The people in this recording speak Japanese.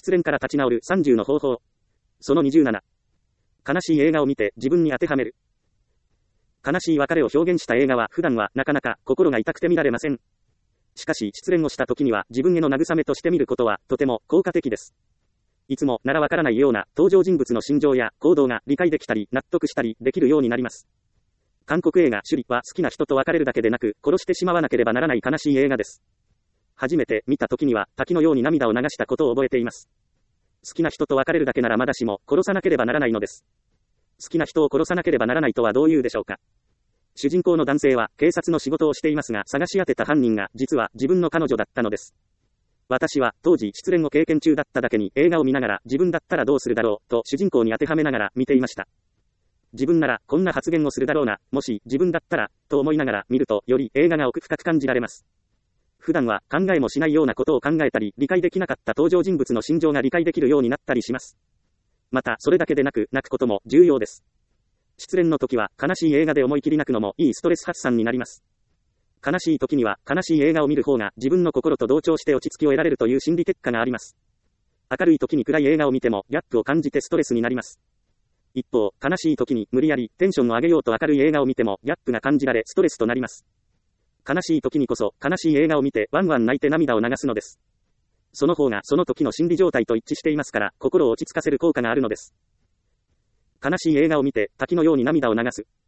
失恋から立ち直る30の方法。その27。悲しい映画を見て自分に当てはめる。悲しい別れを表現した映画は普段はなかなか心が痛くて見られません。しかし失恋をした時には自分への慰めとして見ることはとても効果的です。いつもならわからないような登場人物の心情や行動が理解できたり納得したりできるようになります。韓国映画首里は好きな人と別れるだけでなく殺してしまわなければならない悲しい映画です。初めて見た時には滝のように涙を流したことを覚えています。好きな人と別れるだけならまだしも殺さなければならないのです。好きな人を殺さなければならないとはどういうでしょうか。主人公の男性は警察の仕事をしていますが探し当てた犯人が実は自分の彼女だったのです。私は当時失恋を経験中だっただけに映画を見ながら自分だったらどうするだろうと主人公に当てはめながら見ていました。自分ならこんな発言をするだろうな、もし自分だったらと思いながら見るとより映画が奥深く感じられます。普段は考えもしないようなことを考えたり理解できなかった登場人物の心情が理解できるようになったりします。またそれだけでなく泣くことも重要です。失恋の時は悲しい映画で思い切り泣くのもいいストレス発散になります。悲しい時には悲しい映画を見る方が自分の心と同調して落ち着きを得られるという心理結果があります。明るい時に暗い映画を見てもギャップを感じてストレスになります。一方、悲しい時に無理やりテンションを上げようと明るい映画を見てもギャップが感じられストレスとなります。悲しい時にこそ悲しい映画を見てワンワン泣いて涙を流すのです。その方がその時の心理状態と一致していますから心を落ち着かせる効果があるのです。悲しい映画を見て滝のように涙を流す。